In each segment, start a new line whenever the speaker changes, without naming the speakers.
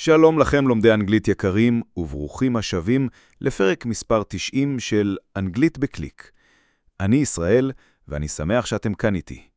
שלום לכם לומדי אנגלית יקרים וברוכים השבים לפרק מספר 90 של אנגלית בקליק. אני ישראל ואני שמח שאתם כאן איתי.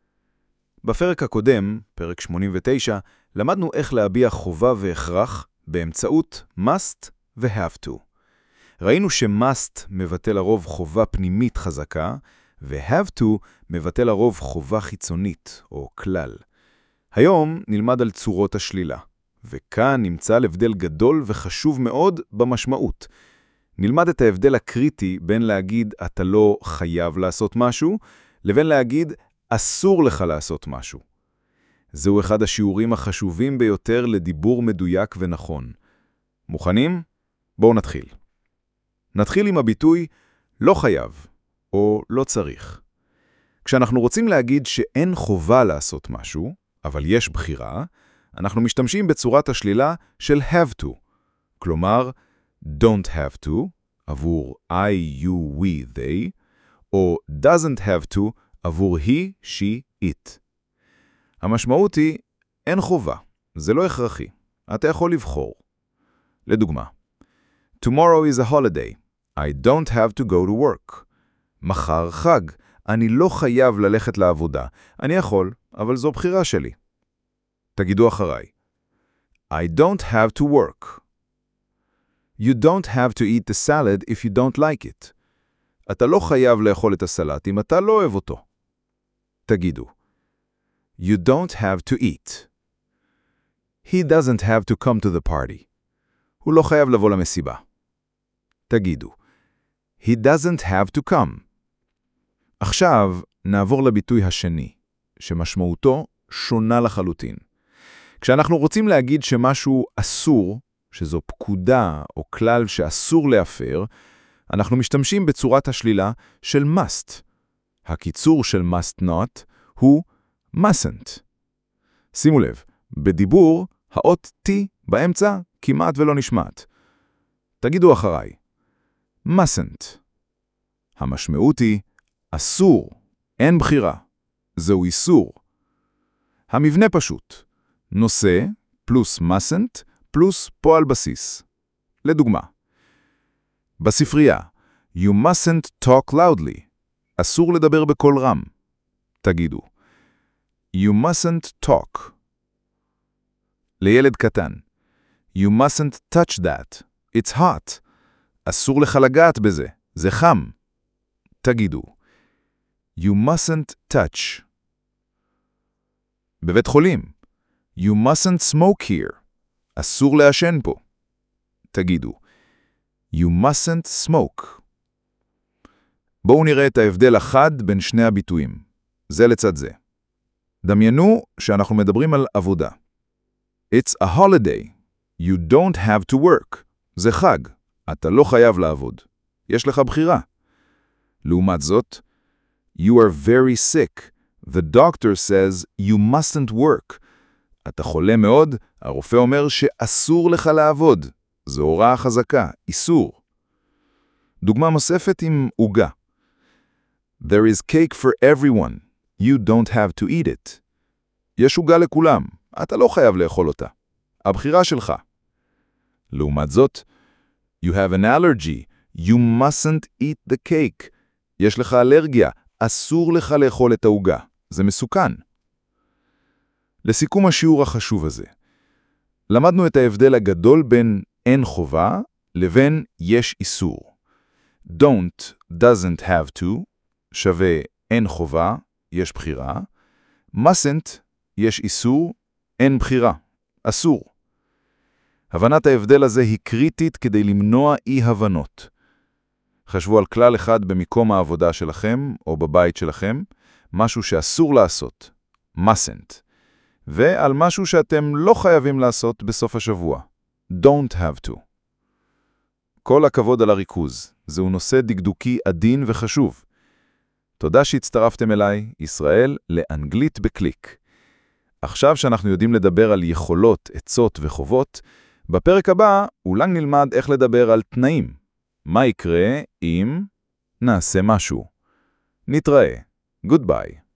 בפרק הקודם, פרק 89, למדנו איך להביע חובה והכרח באמצעות must ו-have to. ראינו ש-must מבטא לרוב חובה פנימית חזקה, ו-have to מבטא לרוב חובה חיצונית או כלל. היום נלמד על צורות השלילה. וכאן נמצא הבדל גדול וחשוב מאוד במשמעות. נלמד את ההבדל הקריטי בין להגיד אתה לא חייב לעשות משהו, לבין להגיד אסור לך לעשות משהו. זהו אחד השיעורים החשובים ביותר לדיבור מדויק ונכון. מוכנים? בואו נתחיל. נתחיל עם הביטוי לא חייב או לא צריך. כשאנחנו רוצים להגיד שאין חובה לעשות משהו, אבל יש בחירה, אנחנו משתמשים בצורת השלילה של have to. כלומר, don't have to עבור I, you, we, they, או doesn't have to עבור he, she, it. המשמעות היא, אין חובה, זה לא הכרחי, אתה יכול לבחור. לדוגמה, Tomorrow is a holiday, I don't have to go to work. מחר חג, אני לא חייב ללכת לעבודה, אני יכול, אבל זו בחירה שלי. תגידו אחריי. I don't have to work. You don't have to eat the salad if you don't like it. אתה לא חייב לאכול את הסלט אם אתה לא אוהב אותו. תגידו. You don't have to eat. He doesn't have to come to the party. הוא לא חייב לבוא למסיבה. תגידו. He doesn't have to come. עכשיו נעבור לביטוי השני, שמשמעותו שונה לחלוטין. כשאנחנו רוצים להגיד שמשהו אסור, שזו פקודה או כלל שאסור להפר, אנחנו משתמשים בצורת השלילה של must. הקיצור של must not הוא mustn't. שימו לב, בדיבור האות T באמצע כמעט ולא נשמעת. תגידו אחריי. mustn't. המשמעות היא אסור, אין בחירה. זהו איסור. המבנה פשוט. נושא פלוס mustn't פלוס פועל בסיס. לדוגמה, בספרייה, You mustn't talk loudly. אסור לדבר בקול רם. תגידו, You mustn't talk. לילד קטן, You mustn't touch that. It's hot. אסור לך לגעת בזה. זה חם. תגידו, You mustn't touch. בבית חולים, You mustn't smoke here. אסור לעשן פה. תגידו, You mustn't smoke. בואו נראה את ההבדל החד בין שני הביטויים. זה לצד זה. דמיינו שאנחנו מדברים על עבודה. It's a holiday. You don't have to work. זה חג. אתה לא חייב לעבוד. יש לך בחירה. לעומת זאת, You are very sick. The doctor says you mustn't work. אתה חולה מאוד, הרופא אומר שאסור לך לעבוד. זו הוראה חזקה, איסור. דוגמה נוספת עם עוגה. There is cake for everyone. You don't have to eat it. יש עוגה לכולם, אתה לא חייב לאכול אותה. הבחירה שלך. לעומת זאת, You have an allergy. You mustn't eat the cake. יש לך אלרגיה, אסור לך לאכול את העוגה. זה מסוכן. לסיכום השיעור החשוב הזה, למדנו את ההבדל הגדול בין אין חובה לבין יש איסור. Don't, doesn't have to, שווה אין חובה, יש בחירה. Mustn't, יש איסור, אין בחירה, אסור. הבנת ההבדל הזה היא קריטית כדי למנוע אי-הבנות. חשבו על כלל אחד במקום העבודה שלכם או בבית שלכם, משהו שאסור לעשות, mustn't. ועל משהו שאתם לא חייבים לעשות בסוף השבוע. Don't have to. כל הכבוד על הריכוז. זהו נושא דקדוקי עדין וחשוב. תודה שהצטרפתם אליי, ישראל, לאנגלית בקליק. עכשיו שאנחנו יודעים לדבר על יכולות, עצות וחובות, בפרק הבא אולי נלמד איך לדבר על תנאים. מה יקרה אם נעשה משהו? נתראה. Goodbye.